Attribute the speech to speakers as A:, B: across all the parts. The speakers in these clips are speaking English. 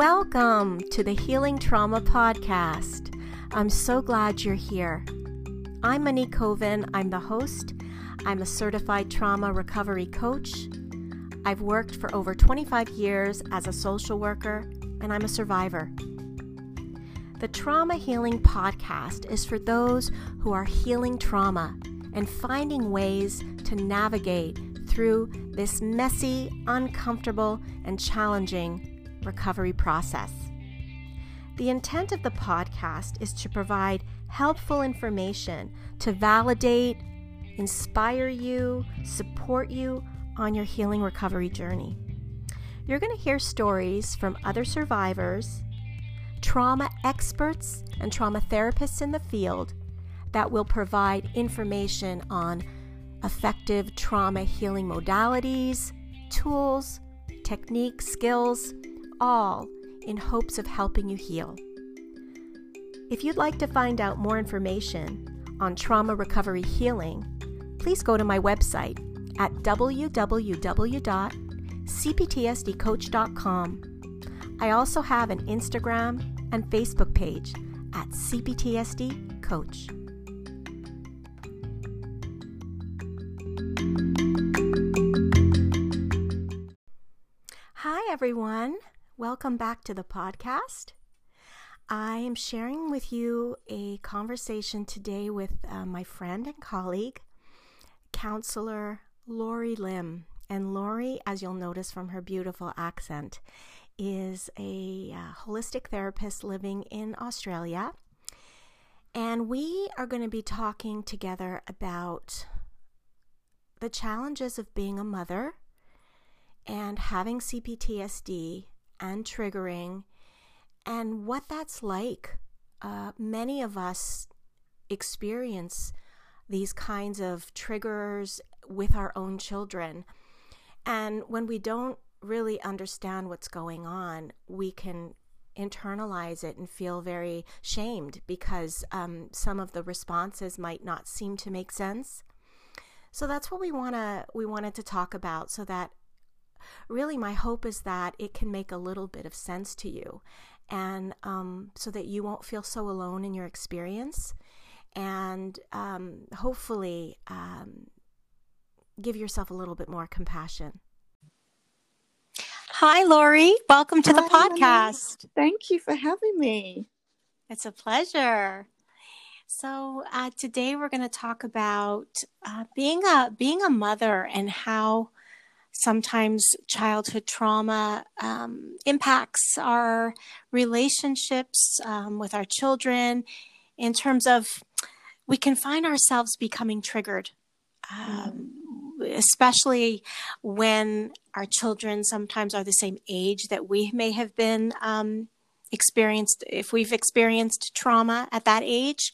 A: Welcome to the Healing Trauma Podcast. I'm so glad you're here. I'm Monique Coven. I'm the host. I'm a certified trauma recovery coach. I've worked for over 25 years as a social worker, and I'm a survivor. The Trauma Healing Podcast is for those who are healing trauma and finding ways to navigate through this messy, uncomfortable, and challenging recovery process. The intent of the podcast is to provide helpful information to validate, inspire you, support you on your healing recovery journey. You're going to hear stories from other survivors, trauma experts, and trauma therapists in the field that will provide information on effective trauma healing modalities, tools, techniques, skills, all in hopes of helping you heal. If you'd like to find out more information on trauma recovery healing, please go to my website at www.cptsdcoach.com. I also have an Instagram and Facebook page at CPTSD Coach. Hi, everyone. Welcome back to the podcast. I am sharing with you a conversation today with my friend and colleague, counselor Lori Lim. And Lori, as you'll notice from her beautiful accent, is a holistic therapist living in Australia. And we are going to be talking together about the challenges of being a mother and having CPTSD and triggering and what that's like. Many of us experience these kinds of triggers with our own children. And when we don't really understand what's going on, we can internalize it and feel very shamed because some of the responses might not seem to make sense. So that's what we wanted to talk about, so that really my hope is that it can make a little bit of sense to you, and so that you won't feel so alone in your experience, and hopefully give yourself a little bit more compassion. Hi, Lori. Welcome to the podcast.
B: Thank you for having me.
A: It's a pleasure. So today we're going to talk about being a mother and how sometimes childhood trauma impacts our relationships with our children, in terms of we can find ourselves becoming triggered, especially when our children sometimes are the same age that we may have been experienced, if we've experienced trauma at that age.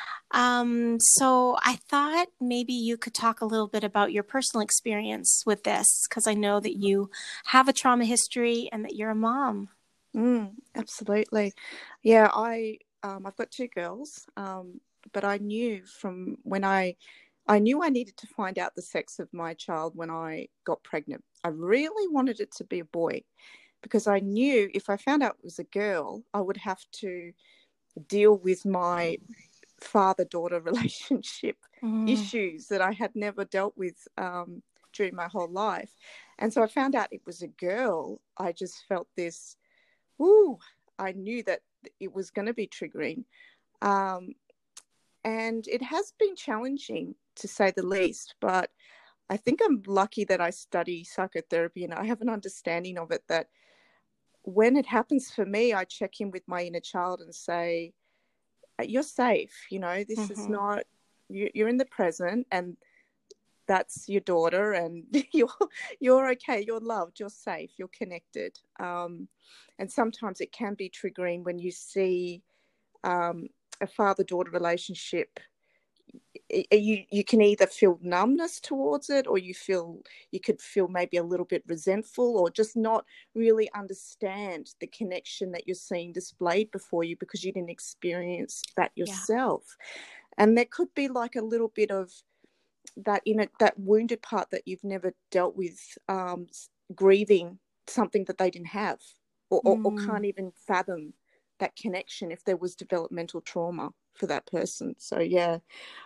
A: So I thought maybe you could talk a little bit about your personal experience with this, because I know that you have a trauma history and that you're a mom.
B: Absolutely. Yeah, I've got two girls, but I knew from when I knew I needed to find out the sex of my child when I got pregnant. I really wanted it to be a boy, because I knew if I found out it was a girl, I would have to deal with my father-daughter relationship issues that I had never dealt with during my whole life. And so I found out it was a girl. I just felt this, I knew that it was going to be triggering. And it has been challenging, to say the least, but I think I'm lucky that I study psychotherapy and I have an understanding of it, that when it happens for me, I check in with my inner child and say, you're safe, this is not, you're in the present, and that's your daughter, and you're okay, you're loved, you're safe, you're connected. And sometimes it can be triggering when you see a father-daughter relationship. You can either feel numbness towards it, or you could feel maybe a little bit resentful, or just not really understand the connection that you're seeing displayed before you because you didn't experience that yourself. Yeah. And there could be like a little bit of that that wounded part that you've never dealt with, grieving something that they didn't have. or can't even fathom that connection if there was developmental trauma for that person. So yeah.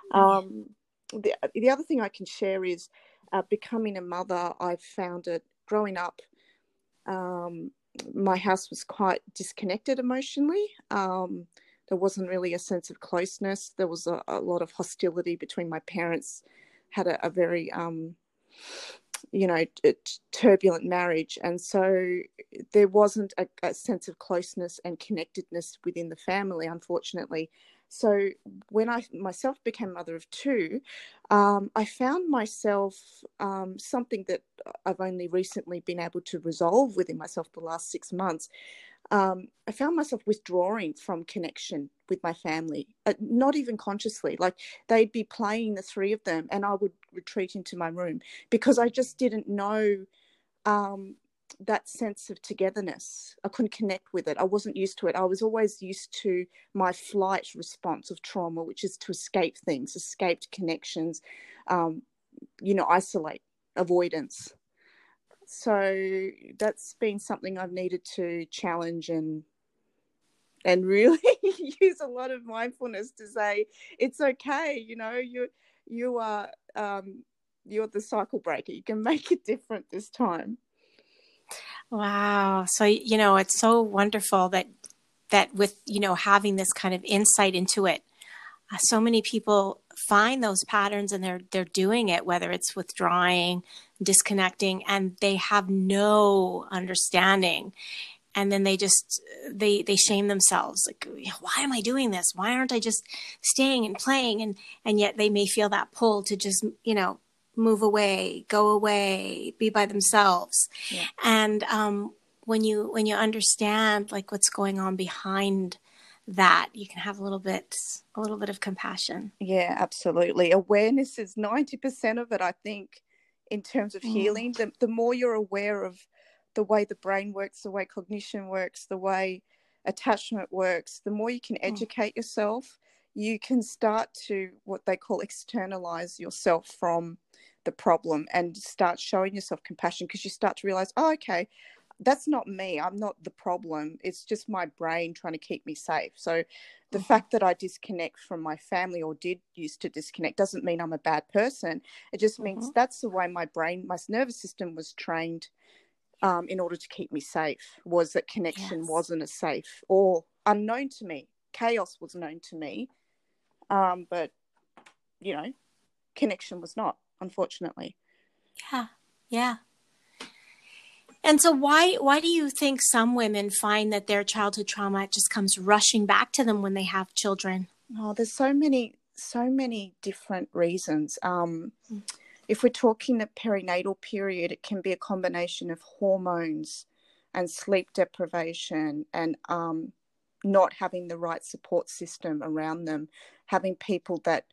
B: The other thing I can share is becoming a mother. I've found it growing up. My house was quite disconnected emotionally. There wasn't really a sense of closeness. There was a lot of hostility between my parents. Had a very turbulent marriage, and so there wasn't a sense of closeness and connectedness within the family, unfortunately. So when I myself became a mother of two, I found myself something that I've only recently been able to resolve within myself the last 6 months. I found myself withdrawing from connection with my family, not even consciously. Like, they'd be playing, the three of them, and I would retreat into my room because I just didn't know that sense of togetherness. I couldn't connect with it. I wasn't used to it. I was always used to my flight response of trauma, which is to escape things, escape connections, isolate, avoidance. So that's been something I've needed to challenge and really use a lot of mindfulness to say it's okay. You are you're the cycle breaker. You can make it different this time.
A: Wow. So, it's so wonderful that with, having this kind of insight into it, so many people find those patterns and they're doing it, whether it's withdrawing, disconnecting, and they have no understanding. And then they shame themselves. Like, why am I doing this? Why aren't I just staying and playing? And yet they may feel that pull to just, move away, go away, be by themselves.
B: Yeah.
A: And when you understand like what's going on behind that, you can have a little bit of compassion.
B: Yeah, absolutely. Awareness is 90% of it, I think, in terms of healing. The more you're aware of the way the brain works, the way cognition works, the way attachment works, the more you can educate yourself, you can start to what they call externalize yourself from the problem and start showing yourself compassion, because you start to realize, oh, okay, that's not me. I'm not the problem. It's just my brain trying to keep me safe. So the fact that I disconnect from my family, or did used to disconnect, doesn't mean I'm a bad person. It just means that's the way my brain, my nervous system was trained in order to keep me safe, was that connection wasn't as safe or unknown to me. Chaos was known to me. But, connection was not, unfortunately.
A: Yeah. Yeah. And so why do you think some women find that their childhood trauma just comes rushing back to them when they have children?
B: Oh, there's so many different reasons. If we're talking the perinatal period, it can be a combination of hormones and sleep deprivation and not having the right support system around them, having people that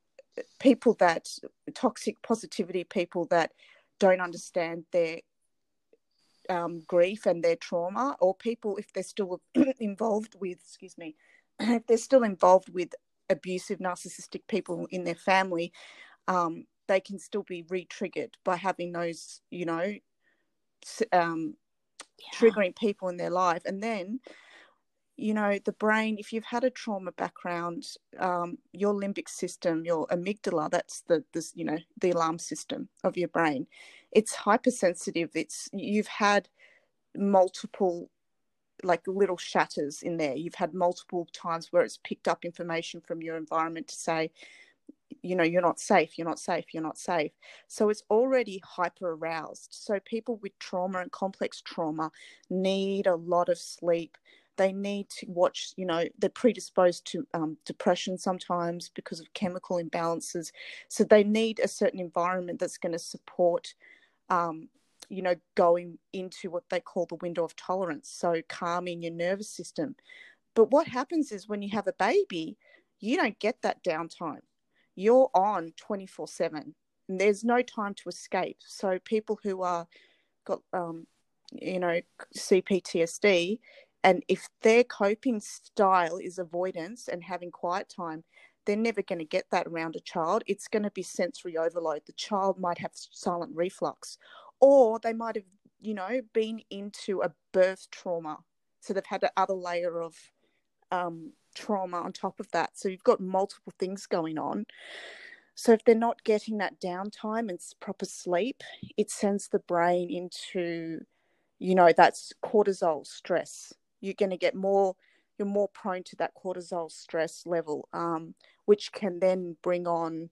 B: toxic positivity, people that don't understand their grief and their trauma, or people, if they're still involved with, if they're still involved with abusive narcissistic people in their family, they can still be re-triggered by having those, triggering people in their life. And then, the brain, if you've had a trauma background, your limbic system, your amygdala, that's the alarm system of your brain. It's hypersensitive. You've had multiple like little shatters in there. You've had multiple times where it's picked up information from your environment to say, you're not safe, you're not safe, you're not safe. So it's already hyper aroused. So people with trauma and complex trauma need a lot of sleep. They need to watch, they're predisposed to depression sometimes because of chemical imbalances. So they need a certain environment that's going to support, going into what they call the window of tolerance. So calming your nervous system. But what happens is when you have a baby, you don't get that downtime. You're on 24/7 and there's no time to escape. So people who are got, CPTSD, and if their coping style is avoidance and having quiet time, they're never going to get that around a child. It's going to be sensory overload. The child might have silent reflux, or they might have been into a birth trauma. So they've had another layer of trauma on top of that. So you've got multiple things going on. So if they're not getting that downtime and proper sleep, it sends the brain into, that's cortisol stress. You're going to get you're more prone to that cortisol stress level, which can then bring on,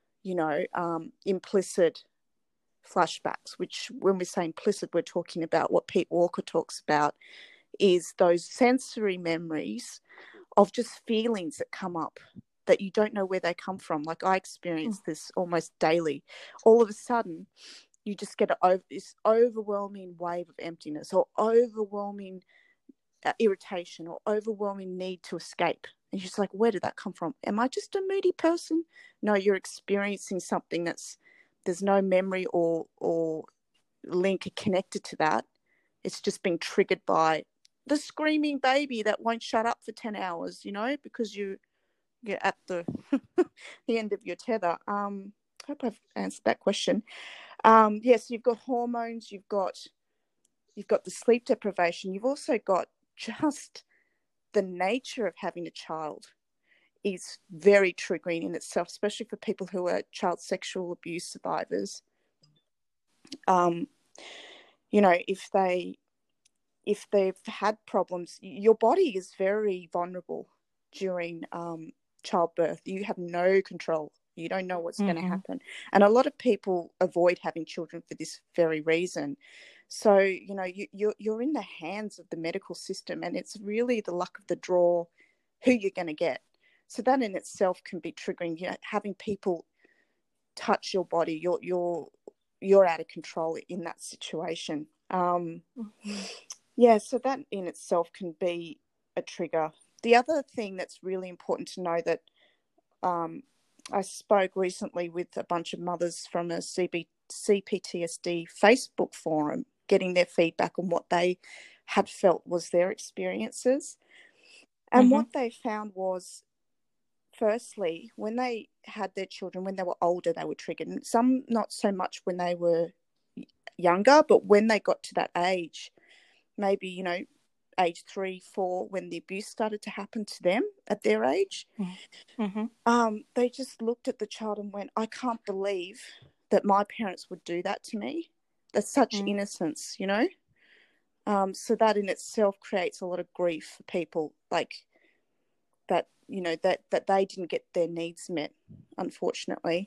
B: implicit flashbacks, which when we say implicit, we're talking about what Pete Walker talks about is those sensory memories of just feelings that come up that you don't know where they come from. Like I experience this almost daily. All of a sudden, you just get this overwhelming wave of emptiness or overwhelming irritation or overwhelming need to escape. And you're just like, where did that come from? Am I just a moody person? No, you're experiencing something there's no memory or link connected to that. It's just being triggered by the screaming baby that won't shut up for 10 hours, because you're at the the end of your tether. I hope I've answered that question. Yes, you've got hormones, you've got the sleep deprivation, you've also got just the nature of having a child is very triggering in itself, especially for people who are child sexual abuse survivors. If they've had problems, your body is very vulnerable during childbirth. You have no control. You don't know what's going to happen. And a lot of people avoid having children for this very reason. So, you're in the hands of the medical system, and it's really the luck of the draw who you're going to get. So that in itself can be triggering, having people touch your body, you're out of control in that situation. Yeah, so that in itself can be a trigger. The other thing that's really important to know that I spoke recently with a bunch of mothers from a CPTSD Facebook forum, getting their feedback on what they had felt was their experiences. And what they found was, firstly, when they had their children, when they were older, they were triggered. And some not so much when they were younger, but when they got to that age, maybe, age 3, 4, when the abuse started to happen to them at their age, they just looked at the child and went, I can't believe that my parents would do that to me. That's such innocence, so that in itself creates a lot of grief for people, like that, that they didn't get their needs met, unfortunately.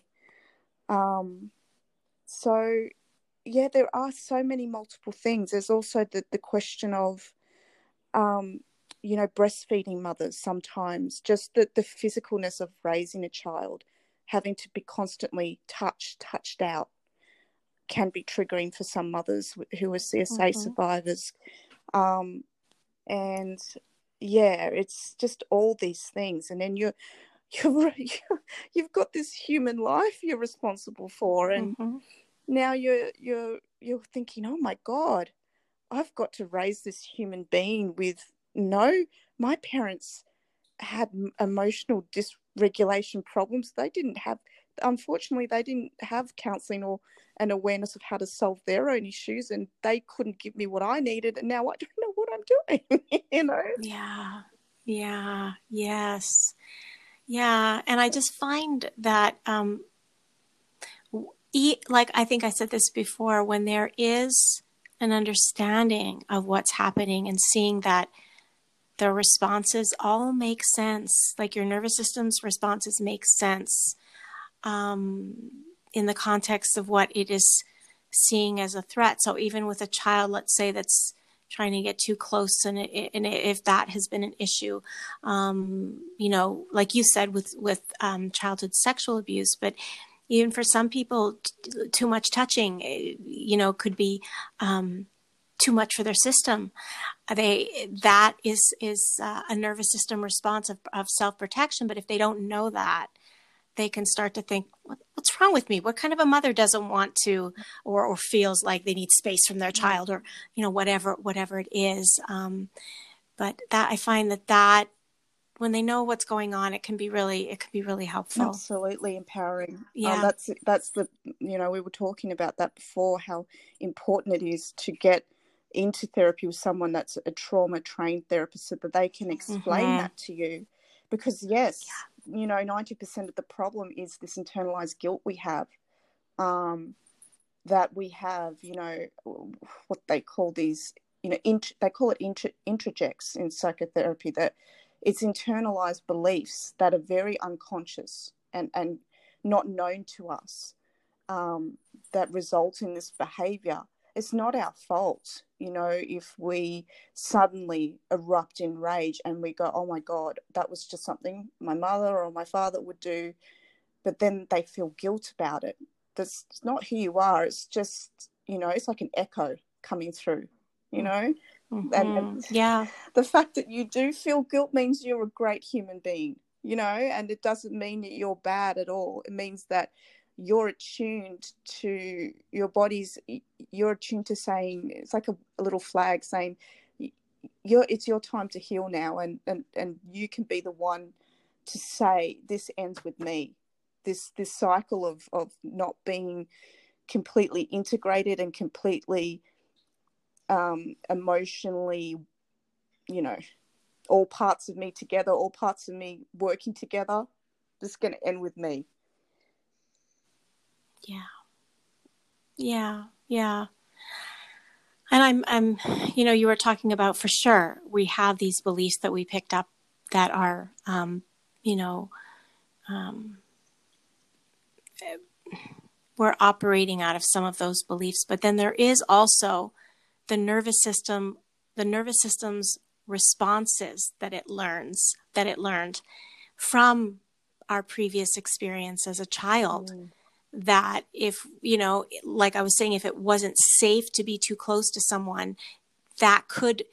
B: So yeah, there are so many multiple things. There's also the question of, breastfeeding mothers sometimes, just the physicalness of raising a child, having to be constantly touched out can be triggering for some mothers who are CSA survivors. And yeah, it's just all these things. And then you've got this human life you're responsible for. And now you're thinking, oh my God, I've got to raise this human being with my parents had emotional dysregulation problems. Unfortunately, they didn't have counselling or an awareness of how to solve their own issues, and they couldn't give me what I needed, and now I don't know what I'm doing,
A: Yeah. Yes. Yeah. And I just find that, like I think I said this before, when there is an understanding of what's happening and seeing that the responses all make sense, like your nervous system's responses make sense in the context of what it is seeing as a threat. So even with a child, let's say, that's trying to get too close, and if that has been an issue, like you said with childhood sexual abuse, but even for some people, too much touching, could be too much for their system. That is a nervous system response of self-protection. But if they don't know that, they can start to think, what's wrong with me? What kind of a mother doesn't want to, or feels like they need space from their child, or, whatever it is. But that, I find that when they know what's going on, it can be really helpful.
B: Absolutely empowering.
A: Yeah.
B: That's the, we were talking about that before, how important it is to get into therapy with someone that's a trauma trained therapist so that they can explain that to you. Because 90% of the problem is this internalized guilt we have, that we have, what they call these, they call it introjects in psychotherapy, that it's internalized beliefs that are very unconscious and not known to us, that result in this behavior. It's not our fault, if we suddenly erupt in rage and we go, oh my God, that was just something my mother or my father would do. But then they feel guilt about it. That's not who you are. It's just, it's like an echo coming through, And the fact that you do feel guilt means you're a great human being, and it doesn't mean that you're bad at all. It means that you're attuned to your body's, you're attuned to saying, it's like a little flag saying, it's your time to heal now, and you can be the one to say, this ends with me. This cycle of not being completely integrated and completely emotionally, all parts of me together, all parts of me working together, this is going to end with me.
A: Yeah. And I'm, you were talking about, for sure, we have these beliefs that we picked up that are, we're operating out of some of those beliefs. But then there is also the nervous system's responses that it learned from our previous experience as a child. That if, like I was saying, if it wasn't safe to be too close to someone, that could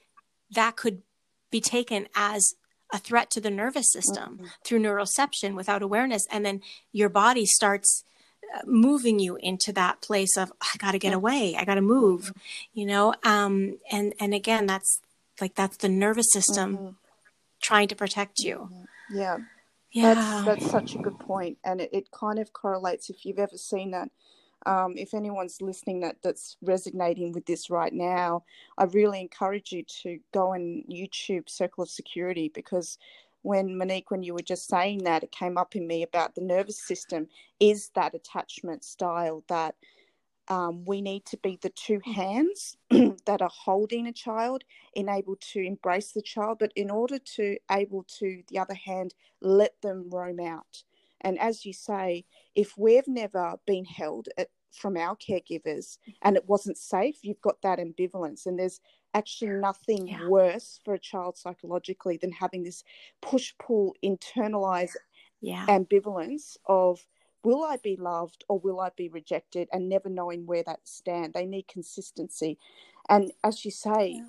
A: be taken as a threat to the nervous system through neuroception without awareness. And then your body starts moving you into that place of, I got to get away. I got to move, and again, that's the nervous system trying to protect you.
B: Yeah. That's such a good point. And it kind of correlates, if you've ever seen that, if anyone's listening that's resonating with this right now, I really encourage you to go on YouTube Circle of Security, because when you were just saying that, it came up in me about the nervous system is that attachment style that we need to be the two hands that are holding a child, able to embrace the child, but in order to able to, the other hand, let them roam out. And as you say, if we've never been held from our caregivers and it wasn't safe, you've got that ambivalence. And there's actually nothing worse for a child psychologically than having this push-pull internalized ambivalence of, will I be loved or will I be rejected, and never knowing where that stand. They need consistency. And as you say,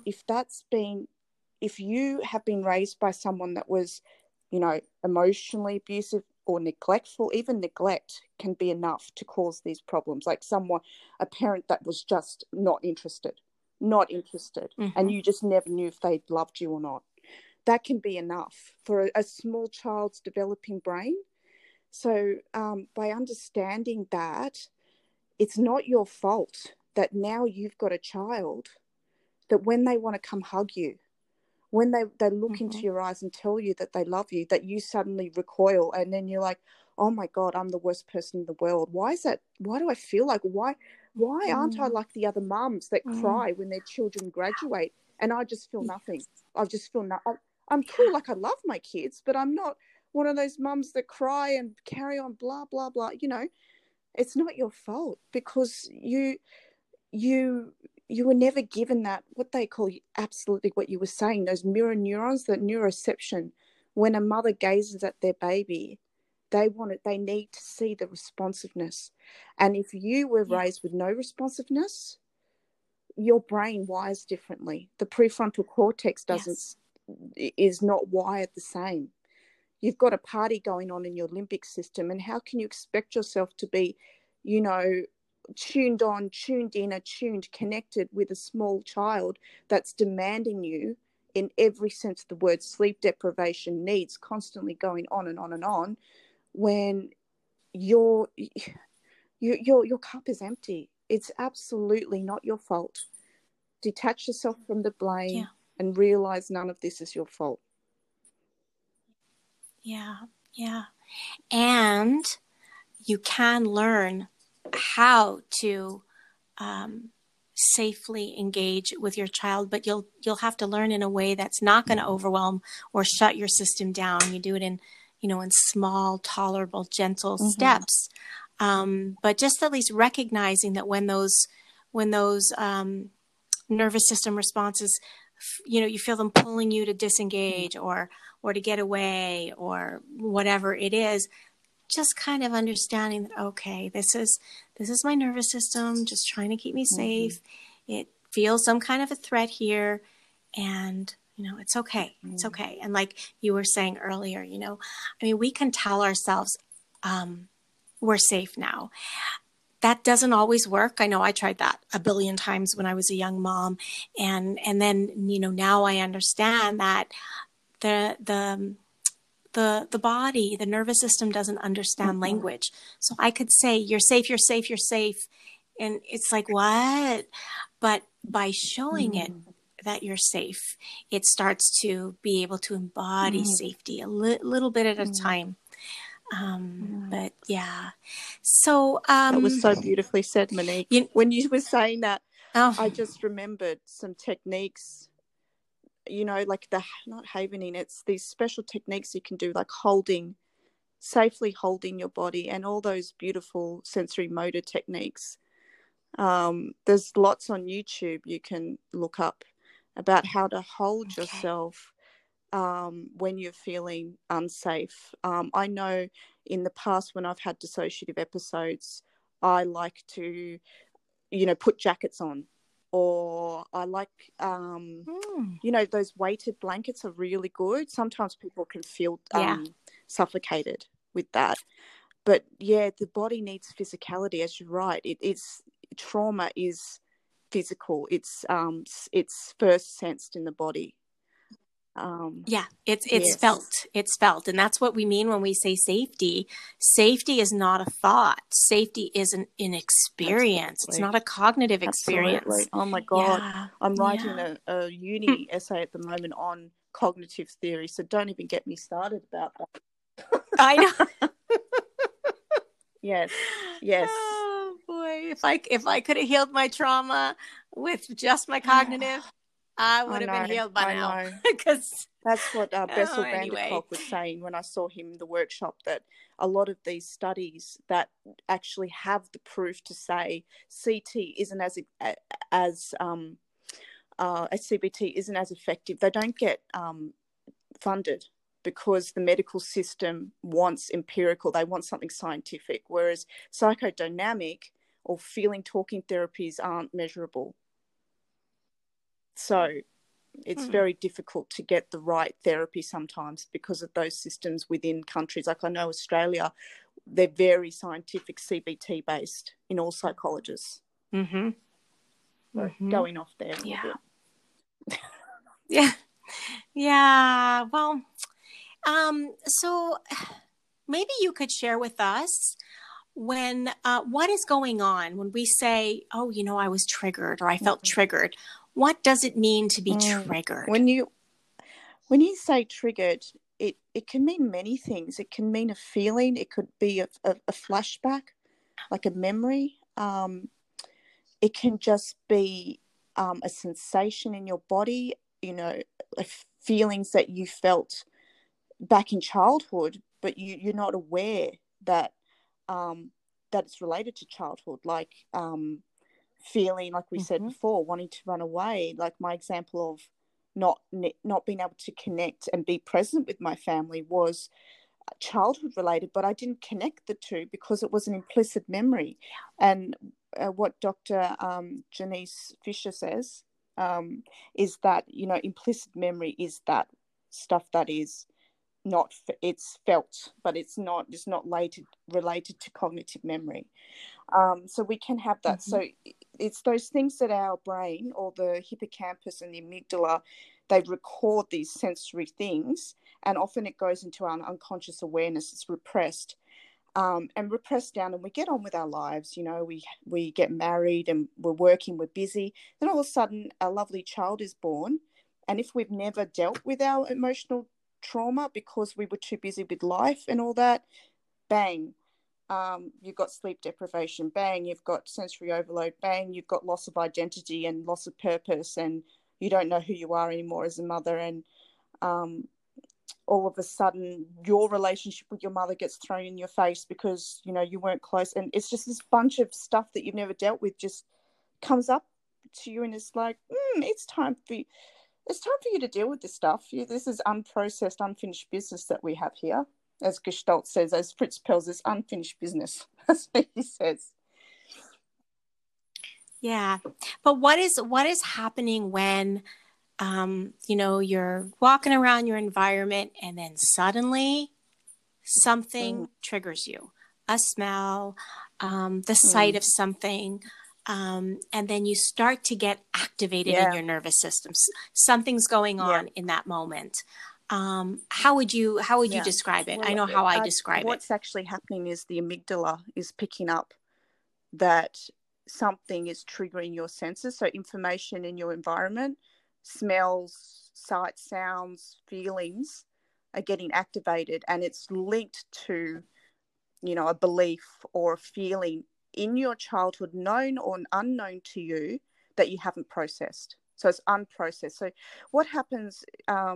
B: if you have been raised by someone that was, emotionally abusive or neglectful, even neglect can be enough to cause these problems. Like a parent that was just not interested, and you just never knew if they loved you or not. That can be enough for a small child's developing brain. So by understanding that it's not your fault that now you've got a child that when they want to come hug you, when they look into your eyes and tell you that they love you, that you suddenly recoil, and then you're like, oh my God, I'm the worst person in the world. Why is that? Why do I feel like, why aren't I like the other mums that cry when their children graduate and I just feel nothing? I just feel I'm cool. Like, I love my kids, but I'm not one of those mums that cry and carry on, blah, blah, blah. It's not your fault, because you were never given that, what they call, absolutely what you were saying, those mirror neurons, that neuroception. When a mother gazes at their baby, they need to see the responsiveness. And if you were raised with no responsiveness, your brain wires differently. The prefrontal cortex is not wired the same. You've got a party going on in your limbic system, and how can you expect yourself to be, tuned on, tuned in, attuned, connected with a small child that's demanding you in every sense of the word, sleep deprivation, needs constantly going on and on and on, when your cup is empty. It's absolutely not your fault. Detach yourself from the blame and realize none of this is your fault.
A: Yeah. And you can learn how to safely engage with your child, but you'll have to learn in a way that's not going to overwhelm or shut your system down. You do it in small, tolerable, gentle steps. But just at least recognizing that when those nervous system responses, you feel them pulling you to disengage or to get away or whatever it is, just kind of understanding that, okay, this is my nervous system just trying to keep me safe. It feels some kind of a threat here, and it's okay. It's okay. And like you were saying earlier, we can tell ourselves we're safe now. That doesn't always work. I know I tried that a billion times when I was a young mom, and then now I understand that the body, the nervous system doesn't understand language. So I could say, you're safe, you're safe, you're safe. And it's like, what? But by showing it that you're safe, it starts to be able to embody safety a little bit at a time. But yeah. So
B: that was so beautifully said, Monique. When you were saying that, I just remembered some techniques, like not havening, it's these special techniques you can do, like safely holding your body, and all those beautiful sensory motor techniques. There's lots on YouTube you can look up about how to hold yourself when you're feeling unsafe. I know in the past when I've had dissociative episodes, I like to, put jackets on, or I like, those weighted blankets are really good. Sometimes people can feel suffocated with that. But yeah, the body needs physicality, as you're right. Trauma is physical. It's first sensed in the body.
A: It's
B: yes.
A: felt. And that's what we mean when we say safety. Safety is not a thought. Safety is an experience. Absolutely. It's not a cognitive experience.
B: Absolutely. Oh my God. Yeah. I'm writing a uni essay at the moment on cognitive theory, so don't even get me started about that.
A: I know.
B: Yes.
A: Oh boy. If I could have healed my trauma with just my cognitive, I would have been healed by now. Because
B: that's what Bessel van der Kolk was saying when I saw him in the workshop, that a lot of these studies that actually have the proof to say CT isn't as CBT isn't as effective, they don't get funded, because the medical system wants empirical, they want something scientific, whereas psychodynamic or talking therapies aren't measurable. So it's very difficult to get the right therapy sometimes because of those systems within countries. Like I know Australia, they're very scientific, CBT based in all psychologists. So going off there a little bit.
A: Yeah. Well, so maybe you could share with us when what is going on when we say, oh, I was triggered, or I felt triggered. What does it mean to be triggered?
B: When you say triggered, it can mean many things. It can mean a feeling. It could be a flashback, like a memory. It can just be a sensation in your body, feelings that you felt back in childhood, but you're not aware that it's related to childhood, like feeling, like we said before, wanting to run away, like my example of not being able to connect and be present with my family was childhood related, but I didn't connect the two because it was an implicit memory. And what Dr. Janice Fisher says is that, implicit memory is that stuff that is not, it's felt, but it's not related to cognitive memory. So we can have that. So it's those things that our brain, or the hippocampus and the amygdala, they record these sensory things, and often it goes into our unconscious awareness. It's repressed. And repressed down, and we get on with our lives. We get married and we're working, we're busy. Then all of a sudden, a lovely child is born. And if we've never dealt with our emotional trauma because we were too busy with life and all that, bang, you've got sleep deprivation, bang, you've got sensory overload, bang, you've got loss of identity and loss of purpose, and you don't know who you are anymore as a mother. And all of a sudden your relationship with your mother gets thrown in your face because you weren't close, and it's just this bunch of stuff that you've never dealt with just comes up to you, and it's like it's time for you to deal with this stuff. This is unprocessed, unfinished business that we have here. As Gestalt says, as Fritz Perls, this unfinished business. That's what he says.
A: Yeah, but what is happening when you're walking around your environment and then suddenly something triggers you, a smell, the sight of something, and then you start to get activated in your nervous system. Something's going on in that moment. How would you describe it? Well, I know how I describe it.
B: What's actually happening is the amygdala is picking up that something is triggering your senses. So information in your environment, smells, sights, sounds, feelings are getting activated, and it's linked to, a belief or a feeling in your childhood, known or unknown to you, that you haven't processed. So it's unprocessed. So what happens,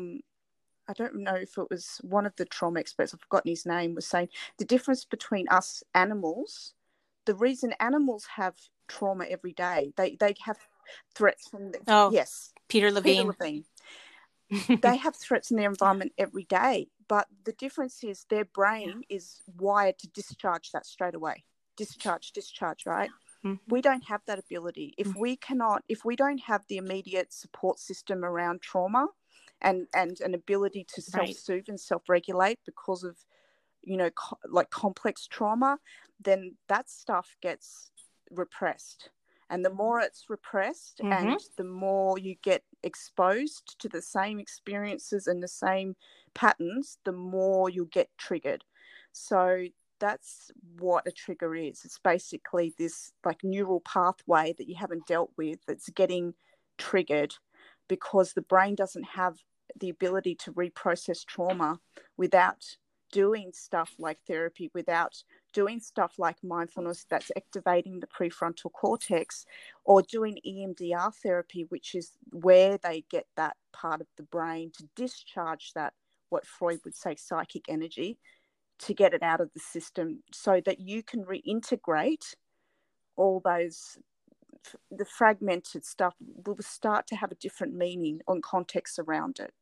B: I don't know if it was one of the trauma experts, I've forgotten his name, was saying the difference between us animals, the reason animals have trauma every day, they have threats from yes,
A: Peter Levine.
B: They have threats in their environment every day, but the difference is their brain is wired to discharge that straight away. Discharge, right? Mm-hmm. We don't have that ability. If we don't have the immediate support system around trauma and an ability to self-soothe and self-regulate because of, like complex trauma, then that stuff gets repressed. And the more it's repressed and the more you get exposed to the same experiences and the same patterns, the more you'll get triggered. So that's what a trigger is. It's basically this like neural pathway that you haven't dealt with that's getting triggered because the brain doesn't have the ability to reprocess trauma without doing stuff like therapy, without doing stuff like mindfulness that's activating the prefrontal cortex, or doing EMDR therapy, which is where they get that part of the brain to discharge that, what Freud would say, psychic energy, to get it out of the system so that you can reintegrate all those, the fragmented stuff will start to have a different meaning on context around it.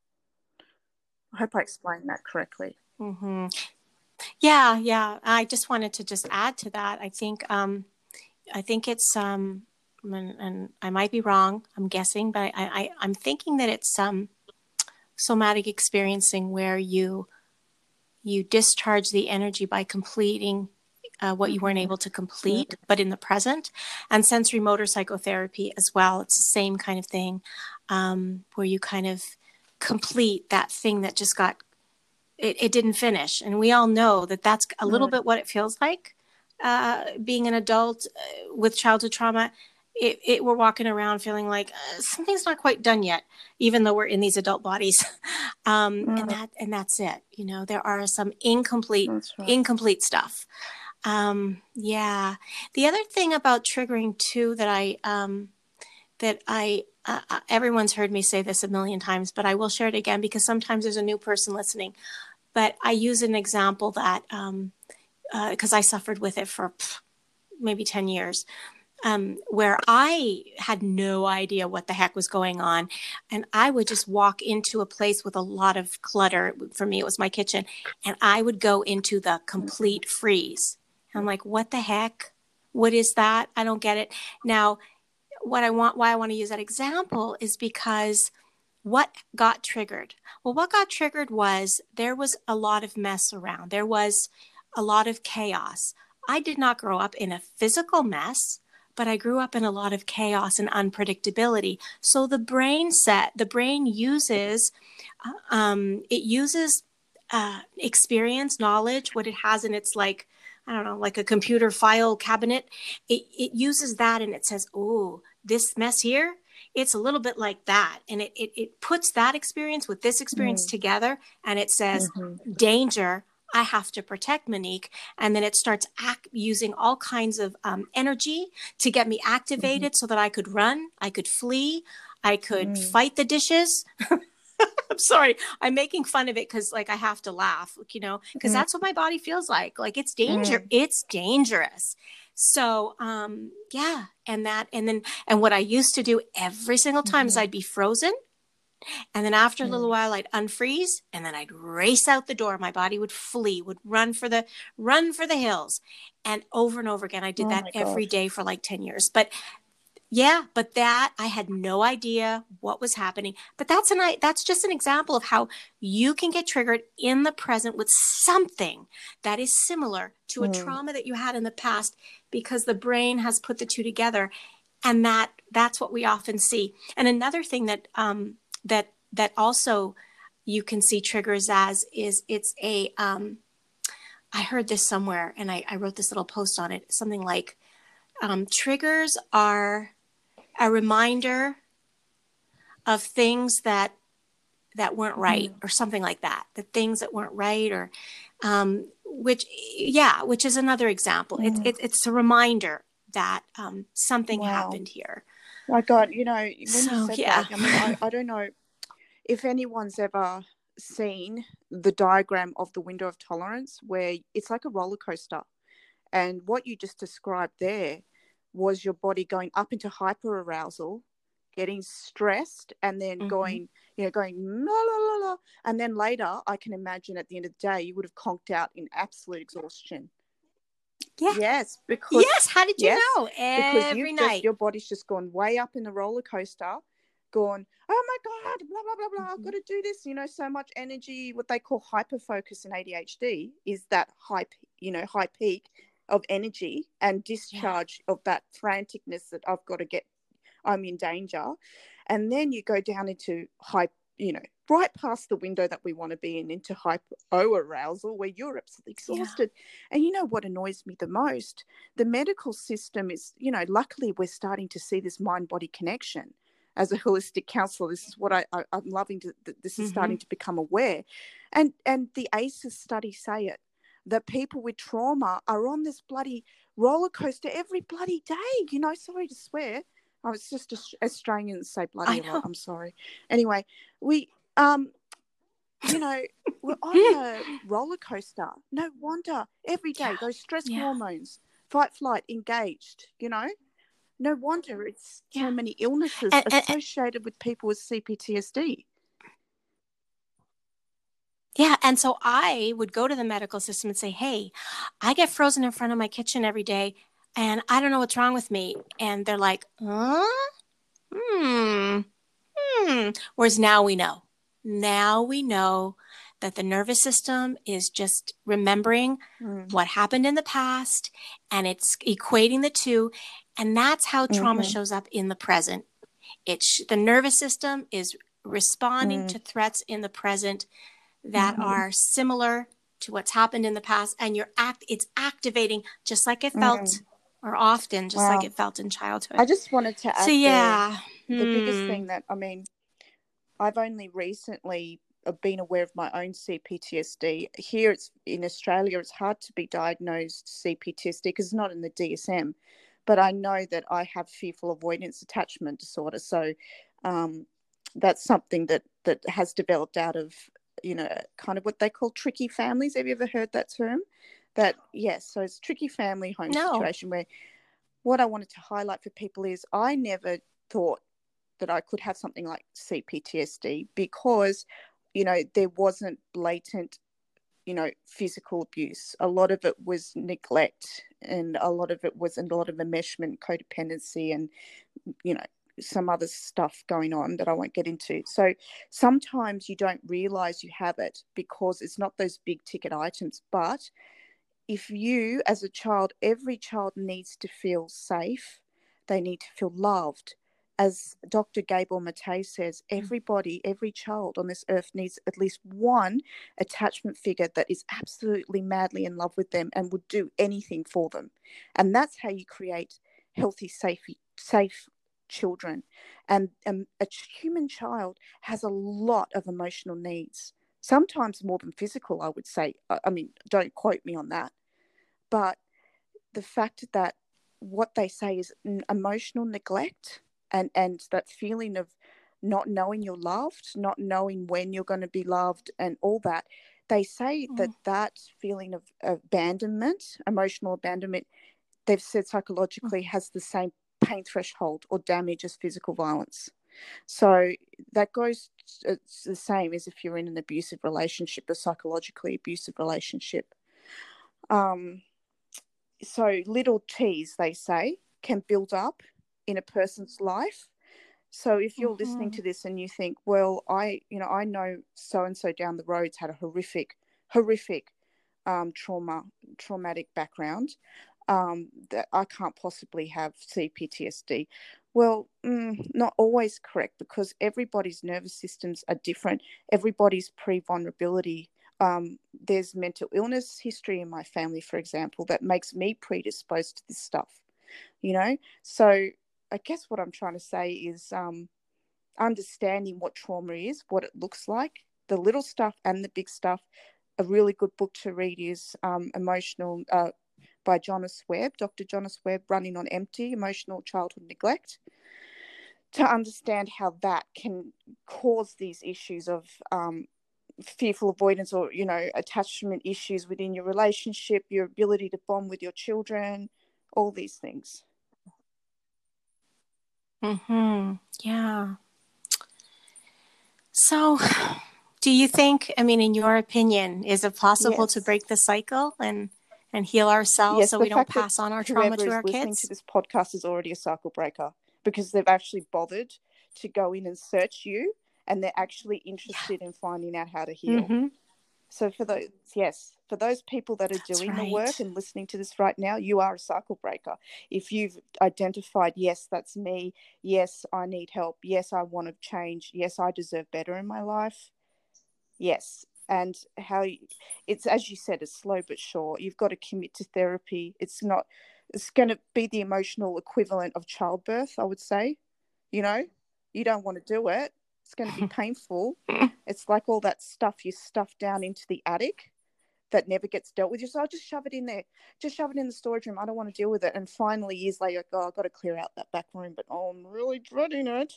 B: I hope I explained that correctly.
A: Mm-hmm. Yeah. I just wanted to add to that. I think it's and I might be wrong. I'm guessing, but I'm thinking that it's somatic experiencing where you discharge the energy by completing what you weren't able to complete, but in the present. And sensory motor psychotherapy as well. It's the same kind of thing, where you kind of complete that thing that just got. It didn't finish. And we all know that that's a little bit what it feels like being an adult with childhood trauma. We're walking around feeling like something's not quite done yet, even though we're in these adult bodies. And that's it. There are some incomplete stuff. Yeah. The other thing about triggering too that I everyone's heard me say this a million times, but I will share it again because sometimes there's a new person listening. But I use an example that, because I suffered with it for maybe 10 years, where I had no idea what the heck was going on. And I would just walk into a place with a lot of clutter. For me, it was my kitchen. And I would go into the complete freeze. And I'm like, what the heck? What is that? I don't get it. Now, why I want to use that example is because what got triggered? Well, what got triggered was there was a lot of mess around. There was a lot of chaos. I did not grow up in a physical mess, but I grew up in a lot of chaos and unpredictability. So the brain uses, it uses experience, knowledge, what it has in its, like, I don't know, like a computer file cabinet. It uses that and it says, oh, this mess here, it's a little bit like that. And it puts that experience with this experience together, and it says, danger, I have to protect Monique. And then it starts using all kinds of energy to get me activated so that I could run, I could flee, I could fight the dishes. I'm sorry, I'm making fun of it because, like, I have to laugh, because that's what my body feels like. Like, it's danger. It's dangerous. So, yeah. And what I used to do every single time is I'd be frozen. And then after a little while, I'd unfreeze, and then I'd race out the door. My body would flee, would run for the hills. And over again, I did that every day for like 10 years. But yeah, but that, I had no idea what was happening. But that's just an example of how you can get triggered in the present with something that is similar to a trauma that you had in the past, because the brain has put the two together. And that's what we often see. And another thing that that also you can see triggers as is, it's a I heard this somewhere, and I wrote this little post on it, something like, triggers are a reminder of things that weren't right, or something like that. The things that weren't right, or which is another example. It's a reminder that something happened here.
B: My God, when you said that, I mean, I don't know if anyone's ever seen the diagram of the window of tolerance, where it's like a roller coaster. And what you just described there was your body going up into hyperarousal, getting stressed, and then going la, la, la, la. And then later, I can imagine at the end of the day, you would have conked out in absolute exhaustion.
A: Yeah.
B: Yes, because
A: how did you know? Every night.
B: Your body's just gone way up in the roller coaster, gone, oh my God, blah, blah, blah, blah, I've got to do this. So much energy. What they call hyperfocus in ADHD is that high peak of energy and discharge of that franticness that I'm in danger. And then you go down into right past the window that we want to be in, into hypo-arousal, where you're absolutely exhausted. And you know what annoys me the most? The medical system is, luckily we're starting to see this mind-body connection. As a holistic counselor, this is what I'm loving. This is starting to become aware. And the ACEs studies say it, that people with trauma are on this bloody roller coaster every bloody day. Sorry to swear. I was just Australian and say bloody a lot. I'm sorry. Anyway, we, we're on a roller coaster. No wonder every day those stress hormones, fight, flight, engaged, No wonder it's so many illnesses associated with people with CPTSD.
A: Yeah. And so I would go to the medical system and say, hey, I get frozen in front of my kitchen every day, and I don't know what's wrong with me. And they're like, Whereas now we know. Now we know that the nervous system is just remembering what happened in the past, and it's equating the two. And that's how trauma shows up in the present. The nervous system is responding to threats in the present that are similar to what's happened in the past, and it's activating just like it felt, or often just like it felt in childhood.
B: I just wanted to add the biggest thing that, I mean, I've only recently been aware of my own CPTSD. Here in Australia, it's hard to be diagnosed CPTSD because it's not in the DSM, but I know that I have fearful avoidance attachment disorder. So that's something that has developed out of, kind of what they call tricky families. Have you ever heard that term? So it's tricky family home situation, where what I wanted to highlight for people is I never thought that I could have something like CPTSD because, there wasn't blatant, physical abuse. A lot of it was neglect, and a lot of it was a lot of enmeshment, codependency, and, some other stuff going on that I won't get into. So sometimes you don't realize you have it because it's not those big ticket items. But if you, as a child, every child needs to feel safe They need to feel loved. As Dr. Gabor Mate says, everybody, every child on this earth needs at least one attachment figure that is absolutely madly in love with them and would do anything for them. And that's how you create healthy, safe children. And a human child has a lot of emotional needs, sometimes more than physical, I would say. I mean, don't quote me on that. But the fact that what they say is emotional neglect, and that feeling of not knowing you're loved, not knowing when you're going to be loved, and all that. They say that feeling of abandonment, emotional abandonment, they've said psychologically has the same pain threshold or damage as physical violence. So that goes, it's the same as if you're in an abusive relationship, a psychologically abusive relationship. So little T's, they say, can build up in a person's life. So if you're listening to this and you think, well, I know so-and-so down the road's had a horrific traumatic background, that I can't possibly have CPTSD. Well, not always correct, because everybody's nervous systems are different. Everybody's pre-vulnerability. There's mental illness history in my family, for example, that makes me predisposed to this stuff, So I guess what I'm trying to say is understanding what trauma is, what it looks like, the little stuff and the big stuff. A really good book to read is Emotional by Jonas Webb, Dr. Jonas Webb, Running on Empty, Emotional Childhood Neglect, to understand how that can cause these issues of fearful avoidance or, attachment issues within your relationship, your ability to bond with your children, all these things.
A: Yeah. So do you think, in your opinion, is it possible to break the cycle and heal ourselves so we don't pass on our trauma to our kids?
B: Listening to this podcast is already a cycle breaker, because they've actually bothered to go in and search you, and they're actually interested in finding out how to heal. So for those people that are doing the work and listening to this right now, you are a cycle breaker. If you've identified, yes, that's me. Yes, I need help. Yes, I want to change. Yes, I deserve better in my life. Yes. And it's, as you said, it's slow but sure. You've got to commit to therapy. It's going to be the emotional equivalent of childbirth, I would say. You don't want to do it. It's going to be painful. It's like all that stuff you stuff down into the attic that never gets dealt with. I'll just shove it in there. Just shove it in the storage room. I don't want to deal with it. And finally, years later, I've got to clear out that back room, but I'm really dreading it.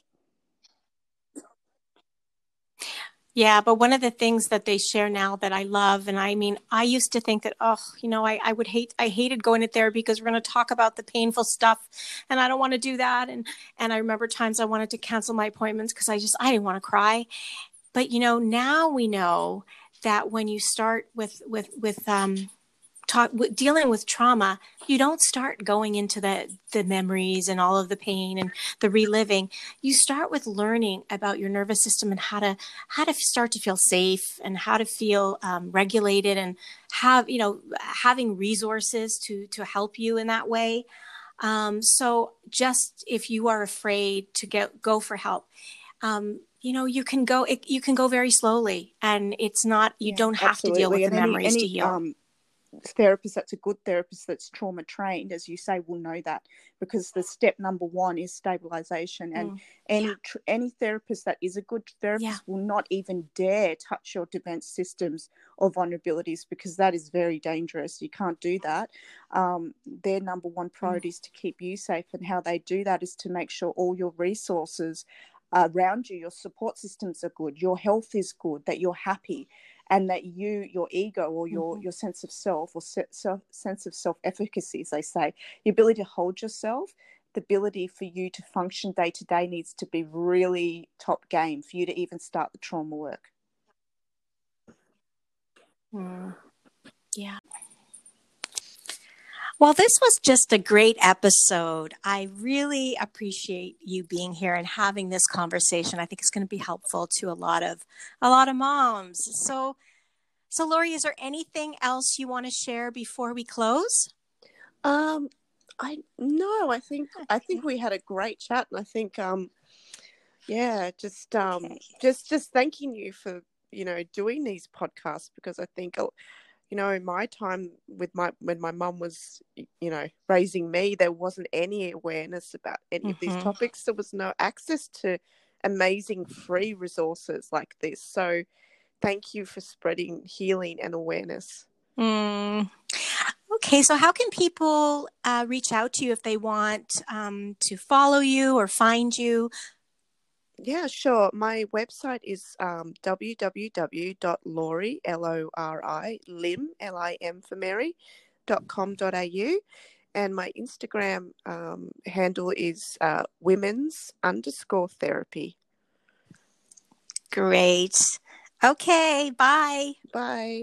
A: Yeah, but one of the things that they share now that I love, and I used to think that, I hated going to therapy because we're going to talk about the painful stuff, and I don't want to do that. And I remember times I wanted to cancel my appointments because I didn't want to cry. But, now we know that when you start with dealing with trauma, you don't start going into the memories and all of the pain and the reliving. You start with learning about your nervous system and how to start to feel safe and how to feel regulated, and having resources to help you in that way. So just if you are afraid to go for help, you can go very slowly, and it's not, you don't have to deal with the memories to heal.
B: Therapist that's a good therapist that's trauma trained, as you say, will know that, because the step number one is stabilization. And any therapist that is a good therapist will not even dare touch your defense systems or vulnerabilities, because that is very dangerous. You can't do that. Their number one priority is to keep you safe, and how they do that is to make sure all your resources around you, your support systems are good, your health is good, that you're happy, and that your ego or your sense of self, or sense of self-efficacy, as they say, the ability to hold yourself, the ability for you to function day to day needs to be really top game for you to even start the trauma work.
A: Yeah. Well, this was just a great episode. I really appreciate you being here and having this conversation. I think it's going to be helpful to a lot of moms. So Lori, is there anything else you want to share before we close?
B: I think we had a great chat, and I think just thanking you for doing these podcasts, because I think in my time when my mum was raising me, there wasn't any awareness about any of these topics. There was no access to amazing free resources like this. So thank you for spreading healing and awareness.
A: Okay, so how can people reach out to you if they want to follow you or find you?
B: Yeah, sure. My website is www.lori, Lori, lim, Lim for Mary.com.au. And my Instagram handle is women's_therapy.
A: Great. Okay, bye.
B: Bye.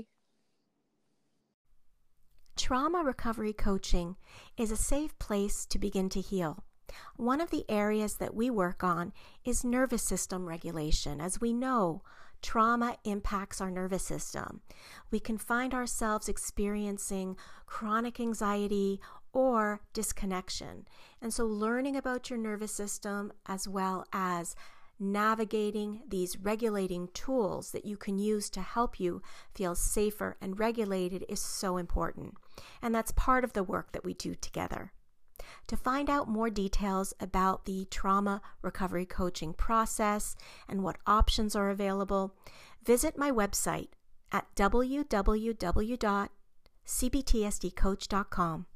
A: Trauma recovery coaching is a safe place to begin to heal. One of the areas that we work on is nervous system regulation. As we know, trauma impacts our nervous system. We can find ourselves experiencing chronic anxiety or disconnection. And so learning about your nervous system, as well as navigating these regulating tools that you can use to help you feel safer and regulated, is so important. And that's part of the work that we do together. To find out more details about the trauma recovery coaching process and what options are available, visit my website at www.cbtsdcoach.com.